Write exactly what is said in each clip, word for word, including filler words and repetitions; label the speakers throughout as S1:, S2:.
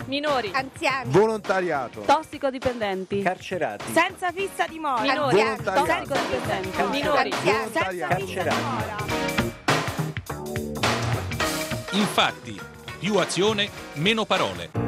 S1: minori,
S2: anziani,
S3: volontariato,
S1: tossicodipendenti,
S4: carcerati,
S2: senza fissa dimora,
S1: minori,
S3: Volontariato.
S1: tossicodipendenti, minori,
S2: anziani, senza fissa
S4: Carcerati.
S2: dimora.
S5: Infatti, più azione, meno parole.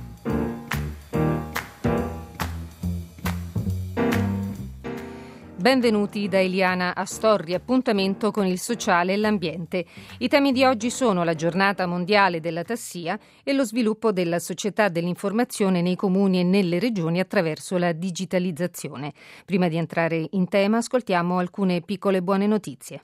S6: Benvenuti da Eliana Astorri, appuntamento con il sociale e l'ambiente. I temi di oggi sono la giornata mondiale della tassia e lo sviluppo della società dell'informazione nei comuni e nelle regioni attraverso la digitalizzazione. Prima di entrare in tema, ascoltiamo alcune piccole buone notizie.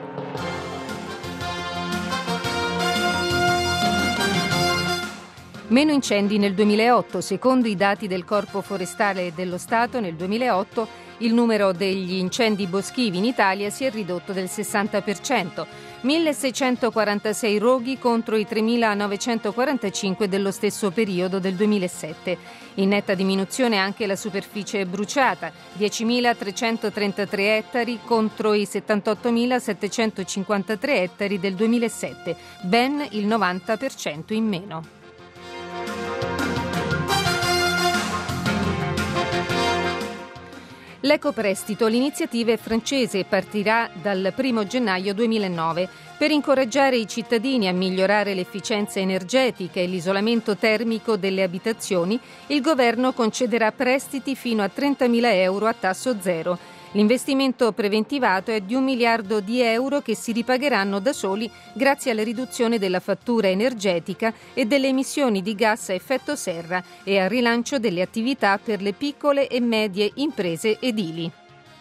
S6: Meno incendi nel duemilaotto. Secondo i dati del Corpo Forestale dello Stato, nel duemilaotto il numero degli incendi boschivi in Italia si è ridotto del sessanta per cento. milleseicentoquarantasei roghi contro i tremilanovecentoquarantacinque dello stesso periodo del duemilasette. In netta diminuzione anche la superficie bruciata, diecimilatrecentotrentatré ettari contro i settantottomilasettecentocinquantatré ettari del duemilasette, ben il novanta per cento in meno. L'ecoprestito, l'iniziativa è francese e partirà dal primo gennaio duemilanove. Per incoraggiare i cittadini a migliorare l'efficienza energetica e l'isolamento termico delle abitazioni, il governo concederà prestiti fino a trentamila euro a tasso zero. L'investimento preventivato è di un miliardo di euro che si ripagheranno da soli grazie alla riduzione della fattura energetica e delle emissioni di gas a effetto serra e al rilancio delle attività per le piccole e medie imprese edili.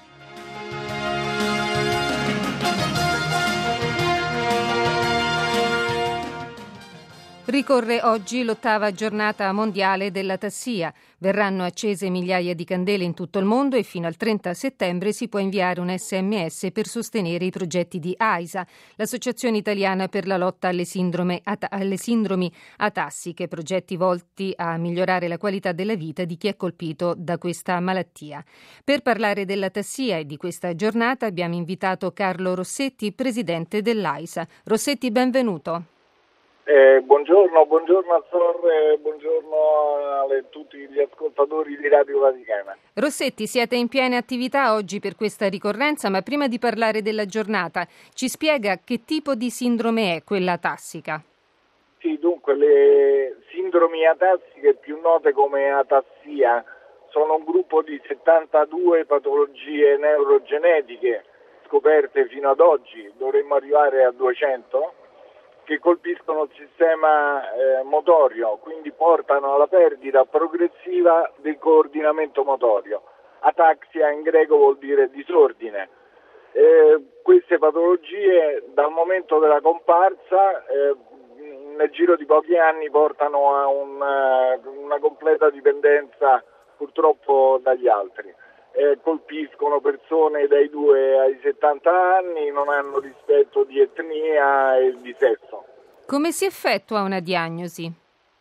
S6: Ricorre oggi l'ottava giornata mondiale della tassia. Verranno accese migliaia di candele in tutto il mondo e fino al trenta settembre si può inviare un esse emme esse per sostenere i progetti di AISA, l'Associazione Italiana per la lotta alle, sindrome, alle sindromi atassiche, progetti volti a migliorare la qualità della vita di chi è colpito da questa malattia. Per parlare della tassia e di questa giornata abbiamo invitato Carlo Rossetti, presidente dell'AISA. Rossetti, benvenuto.
S7: Eh, buongiorno, buongiorno a Torre, buongiorno a tutti gli ascoltatori di Radio Vaticana.
S6: Rossetti, siete in piena attività oggi per questa ricorrenza, ma prima di parlare della giornata, ci spiega che tipo di sindrome è quella atassica?
S7: Sì, dunque, le sindromi atassiche, più note come atassia, sono un gruppo di settantadue patologie neurogenetiche scoperte fino ad oggi, dovremmo arrivare a duecento, che colpiscono il sistema eh, motorio, quindi portano alla perdita progressiva del coordinamento motorio. Ataxia in greco vuol dire disordine. Eh, queste patologie dal momento della comparsa eh, nel giro di pochi anni portano a un, uh, una completa dipendenza purtroppo dagli altri. Eh, colpiscono persone dai due ai settanta anni, non hanno rispetto di etnia e di sesso.
S6: Come si effettua una diagnosi?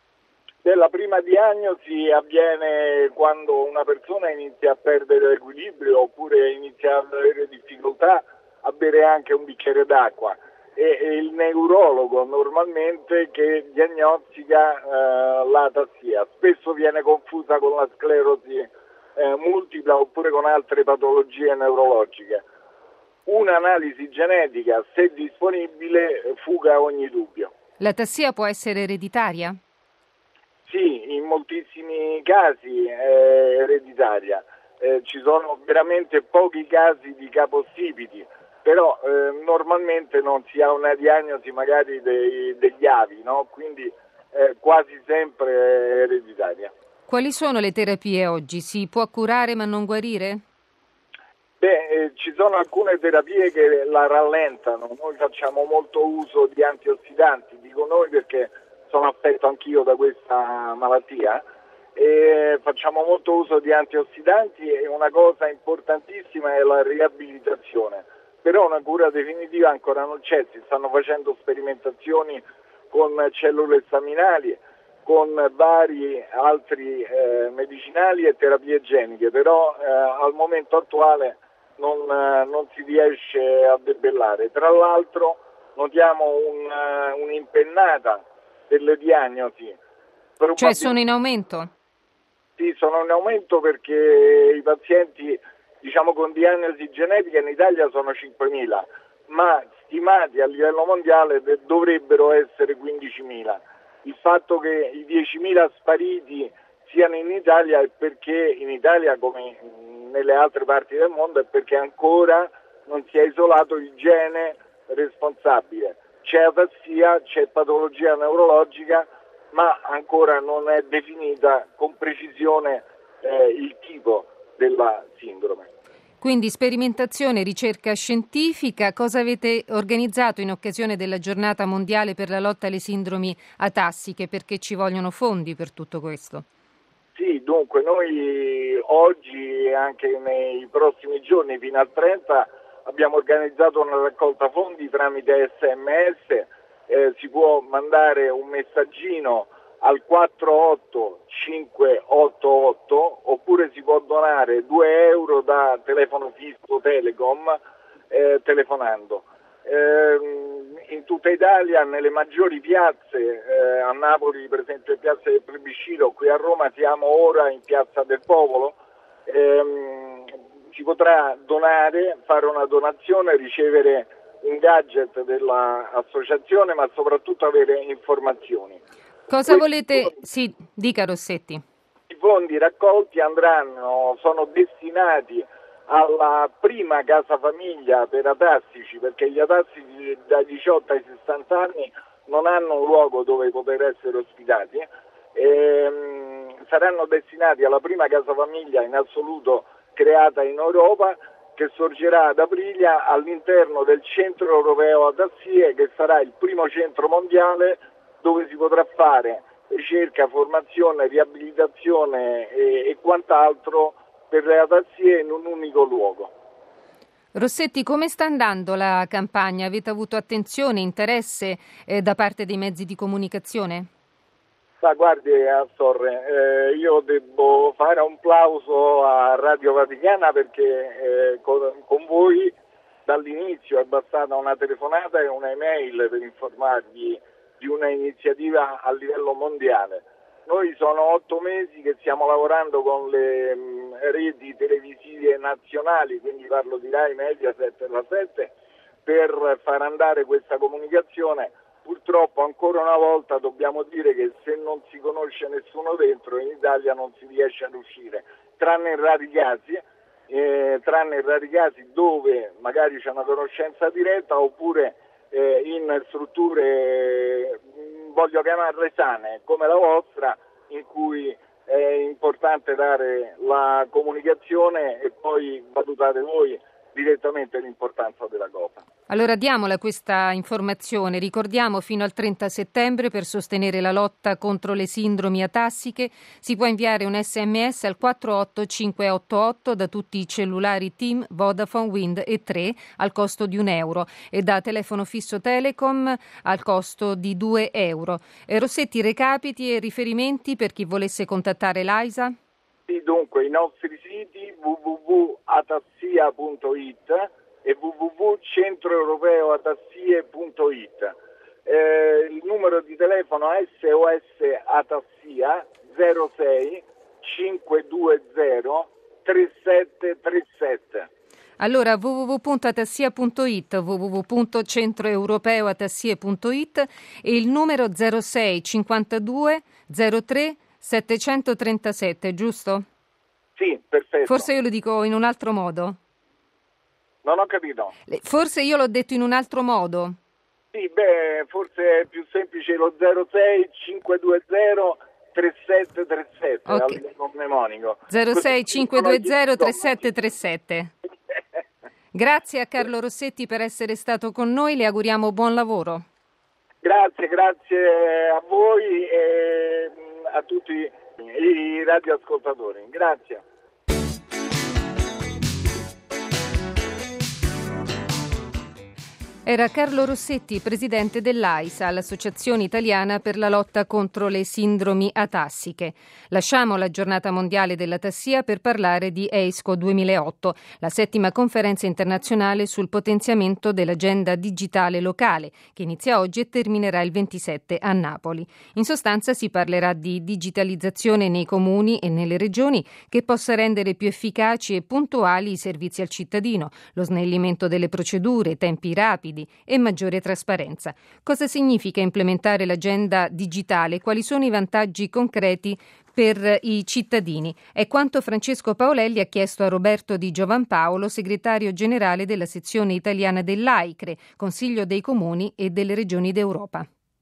S7: La prima diagnosi avviene quando una persona inizia a perdere l'equilibrio oppure inizia ad avere difficoltà a bere anche un bicchiere d'acqua. E, e il neurologo normalmente che diagnostica eh, l'atassia. Spesso viene confusa con la sclerosi Eh, multipla oppure con altre patologie neurologiche. Un'analisi genetica, se disponibile, fuga ogni dubbio.
S6: L'atassia può essere ereditaria?
S7: Sì, in moltissimi casi è ereditaria. Eh, ci sono veramente pochi casi di capostipiti, però eh, normalmente non si ha una diagnosi magari dei, degli avi, no? Quindi eh, quasi sempre è ereditaria.
S6: Quali sono le terapie oggi? Si può curare ma non guarire?
S7: Beh, eh, ci sono alcune terapie che la rallentano. Noi facciamo molto uso di antiossidanti, dico noi perché sono affetto anch'io da questa malattia, e facciamo molto uso di antiossidanti e una cosa importantissima è la riabilitazione. Però una cura definitiva ancora non c'è, si stanno facendo sperimentazioni con cellule staminali, con vari altri eh, medicinali e terapie geniche, però eh, al momento attuale non, eh, non si riesce a debellare. Tra l'altro notiamo un, uh, un'impennata delle diagnosi
S6: Cioè sono in aumento?
S7: Sì, sono in aumento perché i pazienti, diciamo, con diagnosi genetica in Italia sono cinquemila, ma stimati a livello mondiale dovrebbero essere quindicimila. Il fatto che i diecimila spariti siano in Italia è perché in Italia, come nelle altre parti del mondo, è perché ancora non si è isolato il gene responsabile. C'è atassia, c'è patologia neurologica, ma ancora non è definita con precisione eh, il tipo della sindrome.
S6: Quindi sperimentazione, ricerca scientifica. Cosa avete organizzato in occasione della giornata mondiale per la lotta alle sindromi atassiche? Perché ci vogliono fondi per tutto questo?
S7: Sì, dunque noi oggi e anche nei prossimi giorni fino al trenta abbiamo organizzato una raccolta fondi tramite S M S, eh, si può mandare un messaggino al quattro otto cinque otto otto oppure si può donare due euro da telefono fisso Telecom eh, telefonando. Eh, in tutta Italia, nelle maggiori piazze, eh, a Napoli per esempio in piazza del Plebiscito, qui a Roma siamo ora in piazza del Popolo, ehm, si potrà donare, fare una donazione, ricevere un gadget dell'associazione, ma soprattutto avere informazioni.
S6: Cosa
S7: Questi
S6: volete?
S7: fondi,
S6: Sì, dica Rossetti.
S7: I fondi raccolti andranno, sono destinati alla prima casa famiglia per atassici, perché gli atassici dai diciotto ai sessanta anni non hanno un luogo dove poter essere ospitati. Ehm, saranno destinati alla prima casa famiglia in assoluto creata in Europa, che sorgerà ad Aprilia all'interno del Centro Europeo Atassie, che sarà il primo centro mondiale dove si potrà fare ricerca, formazione, riabilitazione e, e quant'altro per le atassie in un unico luogo.
S6: Rossetti, come sta andando la campagna? Avete avuto attenzione, interesse eh, da parte dei mezzi di comunicazione?
S7: Ma guardi, Astorre, eh, io devo fare un plauso a Radio Vaticana perché eh, con, con voi dall'inizio è bastata una telefonata e una email per informarvi di una iniziativa a livello mondiale. Noi sono otto mesi che stiamo lavorando con le mh, reti televisive nazionali, quindi parlo di Rai, Mediaset e La sette, per far andare questa comunicazione. Purtroppo ancora una volta dobbiamo dire che se non si conosce nessuno dentro in Italia non si riesce ad uscire, tranne in rari casi, eh, tranne in rari casi dove magari c'è una conoscenza diretta oppure eh, in strutture, mh, voglio chiamarle sane, come la vostra, in cui è importante dare la comunicazione e poi valutate voi direttamente l'importanza della cosa.
S6: Allora diamola questa informazione, ricordiamo fino al trenta settembre per sostenere la lotta contro le sindromi atassiche si può inviare un sms al quattro otto cinque otto otto da tutti i cellulari TIM, Vodafone, Wind e tre al costo di un euro e da telefono fisso Telecom al costo di due euro. E Rossetti, recapiti e riferimenti per chi volesse contattare l'AISA?
S7: Sì, dunque i nostri siti w w w punto atassia punto i t e w w w punto centro europeo atassie punto i t. Eh, il numero di telefono S O S Atassia zero sei cinque due zero tre sette tre sette.
S6: Allora w w w punto atassia punto i t, w w w punto centro europeo atassie punto i t e il numero zero sei cinquantadue zero tre settecentotrentasette, giusto?
S7: Sì, perfetto.
S6: Forse io lo dico in un altro modo.
S7: Non ho capito.
S6: Forse io l'ho detto in un altro modo.
S7: Sì, beh, forse è più semplice lo zero sei cinque due zero tre sette tre sette, okay. Al livello mnemonico.
S6: zero sei cinque due zero tre sette tre sette. Grazie a Carlo Rossetti per essere stato con noi, le auguriamo buon lavoro.
S7: Grazie, grazie a voi e a tutti i radioascoltatori. Grazie.
S6: Era Carlo Rossetti, presidente dell'AISA, l'Associazione Italiana per la lotta contro le sindromi atassiche. Lasciamo la giornata mondiale dell'atassia per parlare di EISCO duemilaotto, la settima conferenza internazionale sul potenziamento dell'agenda digitale locale, che inizia oggi e terminerà il ventisette a Napoli. In sostanza si parlerà di digitalizzazione nei comuni e nelle regioni che possa rendere più efficaci e puntuali i servizi al cittadino, lo snellimento delle procedure, tempi rapidi e maggiore trasparenza. Cosa significa implementare l'agenda digitale? Quali sono i vantaggi concreti per i cittadini? È quanto Francesco Paolelli ha chiesto a Roberto Di Giovanpaolo, segretario generale della sezione italiana dell'AICRE, Consiglio dei Comuni e delle Regioni d'Europa.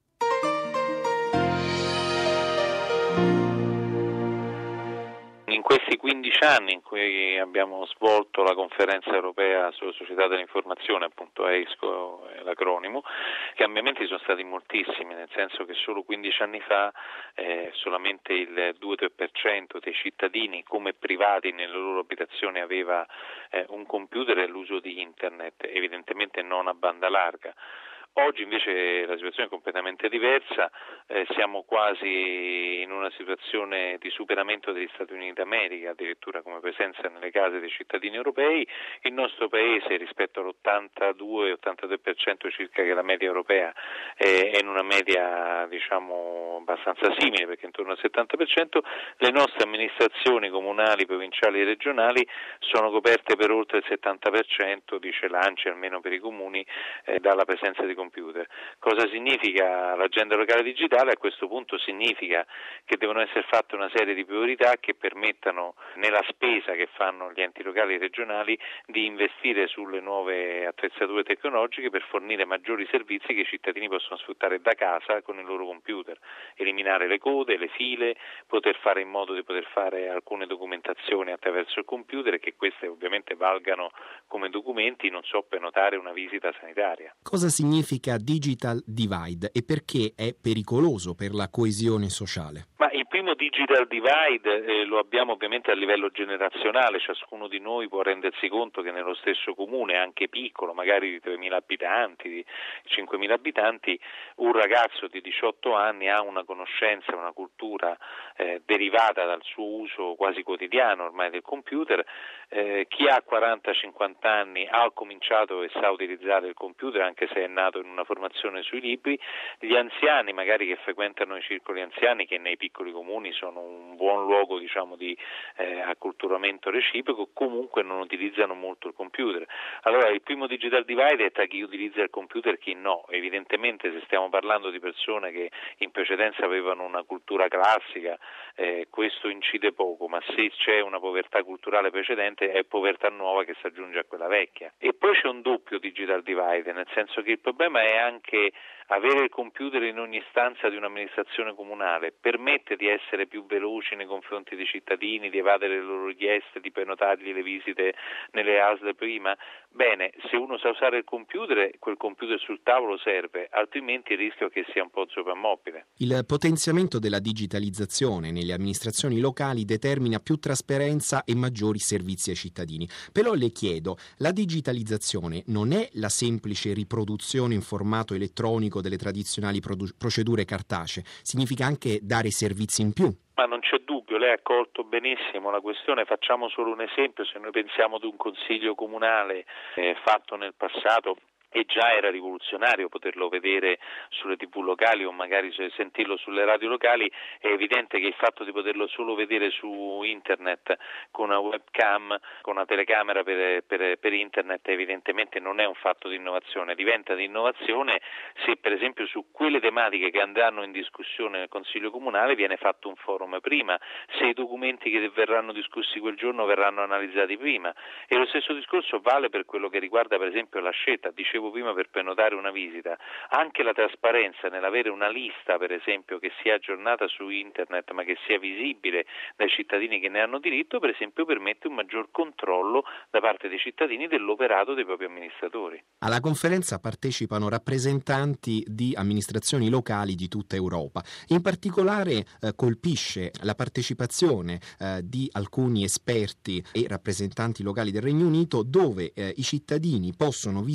S3: In questi quindici anni in cui abbiamo svolto la conferenza europea sulla società dell'informazione, appunto EISCO è l'acronimo, i cambiamenti sono stati moltissimi, nel senso che solo quindici anni fa eh, solamente il due tre per cento dei cittadini come privati nelle loro abitazioni aveva eh, un computer e l'uso di internet, evidentemente non a banda larga. Oggi invece la situazione è completamente diversa, eh, siamo quasi in una situazione di superamento degli Stati Uniti d'America, addirittura come presenza nelle case dei cittadini europei. Il nostro paese rispetto all'ottantadue ottantadue per cento circa che è la media europea è, è in una media diciamo abbastanza simile, perché intorno al settanta per cento. Le nostre amministrazioni comunali, provinciali e regionali sono coperte per oltre il settanta per cento, dice l'ANCI, almeno per i comuni, eh, dalla presenza di computer. Cosa significa l'agenda locale digitale? A questo punto significa che devono essere fatte una serie di priorità che permettano nella spesa che fanno gli enti locali e regionali di investire sulle nuove attrezzature tecnologiche per fornire maggiori servizi che i cittadini possono sfruttare da casa con il loro computer, eliminare le code, le file, poter fare in modo di poter fare alcune documentazioni attraverso il computer e che queste ovviamente valgano come documenti, non so, per notare una visita sanitaria.
S4: Cosa significa digital divide e perché è pericoloso per la coesione sociale?
S3: Ma il primo digital divide eh, lo abbiamo ovviamente a livello generazionale, ciascuno di noi può rendersi conto che nello stesso comune, anche piccolo, magari di tremila abitanti, di cinquemila abitanti, un ragazzo di diciotto anni ha una conoscenza, una cultura eh, derivata dal suo uso quasi quotidiano ormai del computer. Eh, chi ha quaranta cinquanta anni ha cominciato e sa utilizzare il computer anche se è nato in una formazione sui libri. Gli anziani magari che frequentano i circoli anziani, che nei piccoli comuni sono un buon luogo diciamo di eh, acculturamento reciproco, comunque non utilizzano molto il computer. Allora il primo digital divide è tra chi utilizza il computer e chi no. Evidentemente se stiamo parlando di persone che in precedenza avevano una cultura classica, eh, questo incide poco, ma se c'è una povertà culturale precedente è povertà nuova che si aggiunge a quella vecchia. E poi c'è un doppio digital divide, nel senso che il problema è anche avere il computer in ogni stanza di un'amministrazione comunale permette di essere più veloci nei confronti dei cittadini, di evadere le loro richieste, di prenotargli le visite nelle A S L prima. Bene, se uno sa usare il computer, quel computer sul tavolo serve, altrimenti il rischio è che sia un po' soprammobile.
S4: Il potenziamento della digitalizzazione nelle amministrazioni locali determina più trasparenza e maggiori servizi ai cittadini. Però le chiedo, la digitalizzazione non è la semplice riproduzione in formato elettronico delle tradizionali produ- procedure cartacee, significa anche dare servizi in più.
S3: Ma non c'è dubbio, lei ha colto benissimo la questione. Facciamo solo un esempio: se noi pensiamo ad un consiglio comunale eh, fatto nel passato, e già era rivoluzionario poterlo vedere sulle tivù locali o magari sentirlo sulle radio locali, è evidente che il fatto di poterlo solo vedere su internet con una webcam, con una telecamera per, per, per internet, evidentemente non è un fatto di innovazione. Diventa di innovazione se per esempio su quelle tematiche che andranno in discussione nel Consiglio Comunale viene fatto un forum prima, se i documenti che verranno discussi quel giorno verranno analizzati prima. E lo stesso discorso vale per quello che riguarda per esempio la scelta. Dicevo prima, per prenotare una visita, anche la trasparenza nell'avere una lista per esempio che sia aggiornata su internet ma che sia visibile dai cittadini che ne hanno diritto, per esempio permette un maggior controllo da parte dei cittadini dell'operato dei propri amministratori.
S4: Alla conferenza partecipano rappresentanti di amministrazioni locali di tutta Europa. In particolare eh, colpisce la partecipazione eh, di alcuni esperti e rappresentanti locali del Regno Unito, dove eh, i cittadini possono visionare le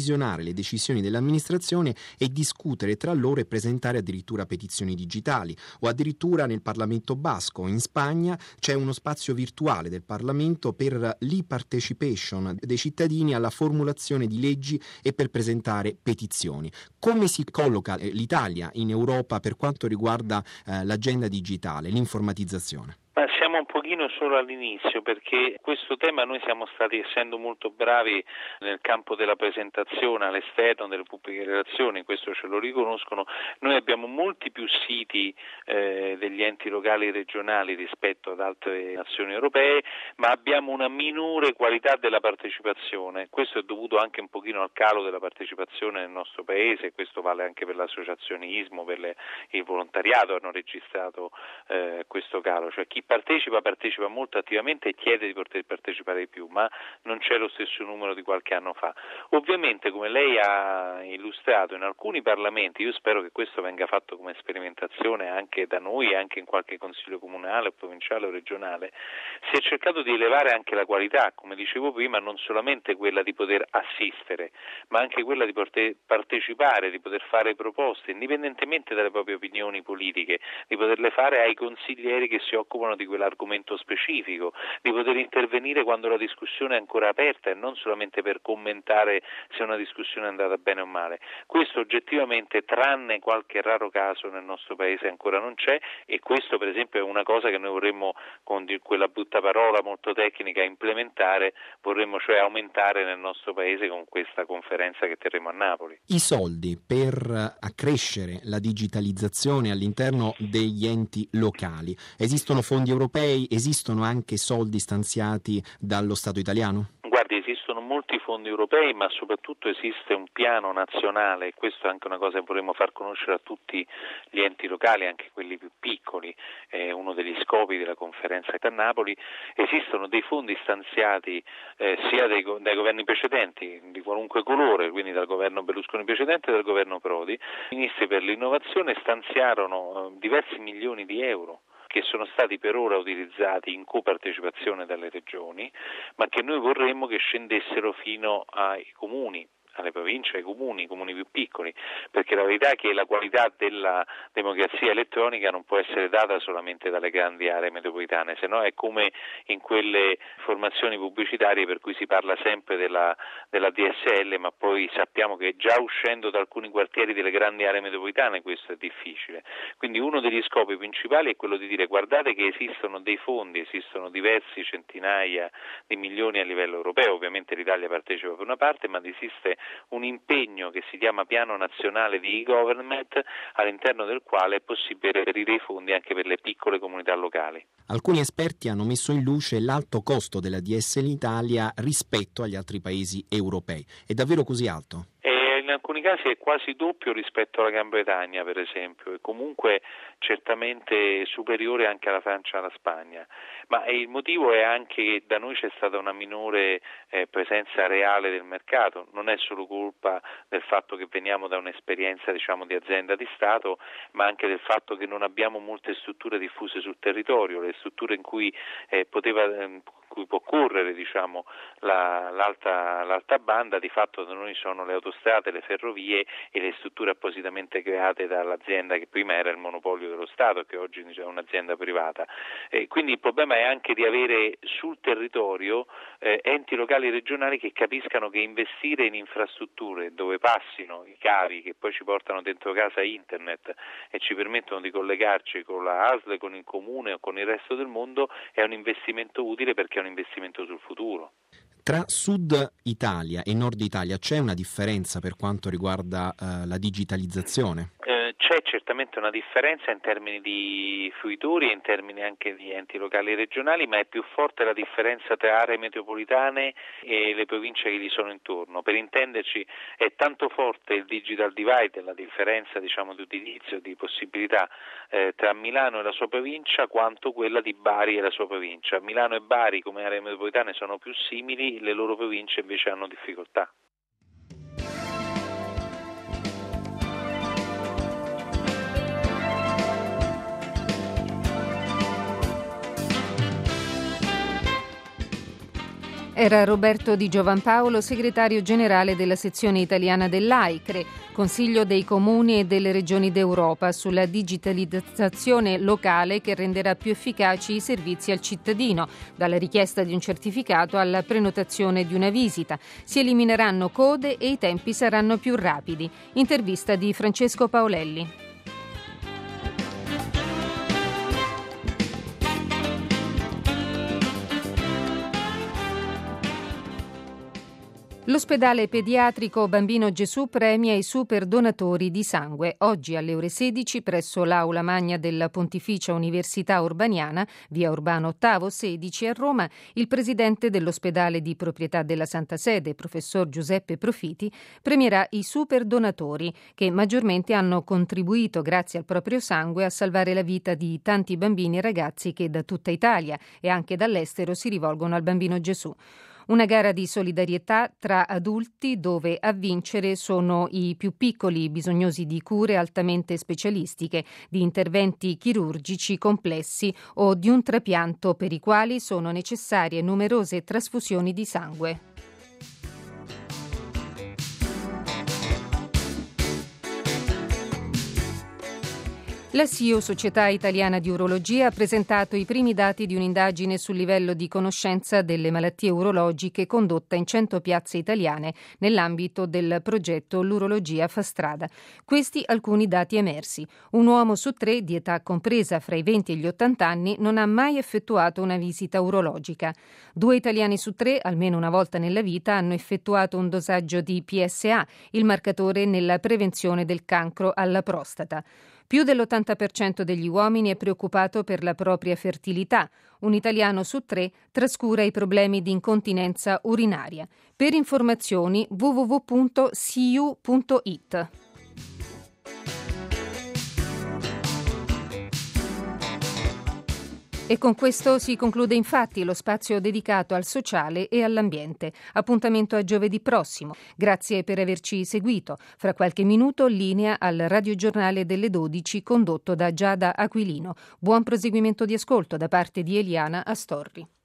S4: le decisioni dell'amministrazione e discutere tra loro e presentare addirittura petizioni digitali. O addirittura nel Parlamento basco, in Spagna, c'è uno spazio virtuale del Parlamento per l'e-partecipation dei cittadini alla formulazione di leggi e per presentare petizioni. Come si colloca l'Italia in Europa per quanto riguarda eh, l'agenda digitale, l'informatizzazione?
S3: Ma siamo un pochino solo all'inizio, perché questo tema noi siamo stati, essendo molto bravi nel campo della presentazione all'esterno, delle pubbliche relazioni, questo ce lo riconoscono. Noi abbiamo molti più siti eh, degli enti locali e regionali rispetto ad altre nazioni europee, ma abbiamo una minore qualità della partecipazione. Questo è dovuto anche un pochino al calo della partecipazione nel nostro paese, questo vale anche per l'associazionismo, per le, il volontariato hanno registrato eh, questo calo, cioè chi partecipa partecipa molto attivamente e chiede di poter partecipare di più, ma non c'è lo stesso numero di qualche anno fa. Ovviamente, come lei ha illustrato, in alcuni parlamenti, io spero che questo venga fatto come sperimentazione anche da noi, anche in qualche consiglio comunale, provinciale o regionale, si è cercato di elevare anche la qualità, come dicevo prima, non solamente quella di poter assistere, ma anche quella di poter partecipare, di poter fare proposte, indipendentemente dalle proprie opinioni politiche, di poterle fare ai consiglieri che si occupano di quell'argomento specifico, di poter intervenire quando la discussione è ancora aperta e non solamente per commentare se una discussione è andata bene o male. Questo oggettivamente, tranne qualche raro caso, nel nostro paese ancora non c'è, e questo per esempio è una cosa che noi vorremmo, con quella brutta parola molto tecnica, implementare, vorremmo cioè aumentare nel nostro paese con questa conferenza che terremo a Napoli.
S4: I soldi per accrescere la digitalizzazione all'interno degli enti locali, esistono fondi europei, esistono anche soldi stanziati dallo Stato italiano?
S3: Guardi, esistono molti fondi europei, ma soprattutto esiste un piano nazionale, e questo è anche una cosa che vorremmo far conoscere a tutti gli enti locali, anche quelli più piccoli, è uno degli scopi della conferenza a Napoli. Esistono dei fondi stanziati eh, sia dai, dai governi precedenti, di qualunque colore, quindi dal governo Berlusconi precedente e dal governo Prodi. I ministri per l'innovazione stanziarono eh, diversi milioni di euro, che sono stati per ora utilizzati in copartecipazione dalle regioni, ma che noi vorremmo che scendessero fino ai comuni, alle province, ai comuni, i comuni più piccoli, perché la verità è che la qualità della democrazia elettronica non può essere data solamente dalle grandi aree metropolitane, se no è come in quelle formazioni pubblicitarie per cui si parla sempre della, della D S L, ma poi sappiamo che già uscendo da alcuni quartieri delle grandi aree metropolitane questo è difficile. Quindi uno degli scopi principali è quello di dire: guardate che esistono dei fondi, esistono diversi centinaia di milioni a livello europeo, ovviamente l'Italia partecipa per una parte, ma esiste un impegno che si chiama Piano Nazionale di e-Government, all'interno del quale è possibile reperire i fondi anche per le piccole comunità locali.
S4: Alcuni esperti hanno messo in luce l'alto costo della D S L Italia rispetto agli altri paesi europei. È davvero così alto?
S3: In alcuni casi è quasi doppio rispetto alla Gran Bretagna, per esempio, e comunque certamente superiore anche alla Francia e alla Spagna. Ma il motivo è anche che da noi c'è stata una minore eh, presenza reale del mercato. Non è solo colpa del fatto che veniamo da un'esperienza, diciamo, di azienda di Stato, ma anche del fatto che non abbiamo molte strutture diffuse sul territorio, le strutture in cui eh, poteva eh, cui può correre, diciamo, la, l'alta, l'alta banda, di fatto da noi sono le autostrade, le ferrovie e le strutture appositamente create dall'azienda che prima era il monopolio dello Stato e che oggi è un'azienda privata. E quindi il problema è anche di avere sul territorio eh, enti locali e regionali che capiscano che investire in infrastrutture dove passino i cavi che poi ci portano dentro casa internet e ci permettono di collegarci con la A S L, con il comune o con il resto del mondo è un investimento utile, perché è un investimento sul futuro.
S4: Tra Sud Italia e Nord Italia c'è una differenza per quanto riguarda uh, la digitalizzazione?
S3: Eh, c'è certamente una differenza in termini di fruitori e in termini anche di enti locali e regionali, ma è più forte la differenza tra aree metropolitane e le province che gli sono intorno. Per intenderci, è tanto forte il digital divide, la differenza, diciamo, di utilizzo, di possibilità eh, tra Milano e la sua provincia, quanto quella di Bari e la sua provincia. Milano e Bari come aree metropolitane sono più simili, le loro province invece hanno difficoltà.
S6: Era Roberto Di Giovanpaolo, segretario generale della sezione italiana dell'AICRE, Consiglio dei Comuni e delle Regioni d'Europa, sulla digitalizzazione locale che renderà più efficaci i servizi al cittadino, dalla richiesta di un certificato alla prenotazione di una visita. Si elimineranno code e i tempi saranno più rapidi. Intervista di Francesco Paolelli. L'ospedale pediatrico Bambino Gesù premia i super donatori di sangue. Oggi alle ore sedici presso l'Aula Magna della Pontificia Università Urbaniana, via Urbano ottavo sedici a Roma, il presidente dell'ospedale di proprietà della Santa Sede, professor Giuseppe Profiti, premierà i super donatori che maggiormente hanno contribuito grazie al proprio sangue a salvare la vita di tanti bambini e ragazzi che da tutta Italia e anche dall'estero si rivolgono al Bambino Gesù. Una gara di solidarietà tra adulti dove a vincere sono i più piccoli bisognosi di cure altamente specialistiche, di interventi chirurgici complessi o di un trapianto per i quali sono necessarie numerose trasfusioni di sangue. La S I U, Società Italiana di Urologia, ha presentato i primi dati di un'indagine sul livello di conoscenza delle malattie urologiche condotta in cento piazze italiane nell'ambito del progetto L'Urologia fa strada. Questi alcuni dati emersi. Un uomo su tre, di età compresa fra i venti e gli ottanta anni, non ha mai effettuato una visita urologica. Due italiani su tre, almeno una volta nella vita, hanno effettuato un dosaggio di P S A, il marcatore nella prevenzione del cancro alla prostata. Più dell'ottanta per cento degli uomini è preoccupato per la propria fertilità. Un italiano su tre trascura i problemi di incontinenza urinaria. Per informazioni w w w punto s i u punto i t. E con questo si conclude infatti lo spazio dedicato al sociale e all'ambiente. Appuntamento a giovedì prossimo. Grazie per averci seguito. Fra qualche minuto linea al radiogiornale delle dodici condotto da Giada Aquilino. Buon proseguimento di ascolto da parte di Eliana Astorri.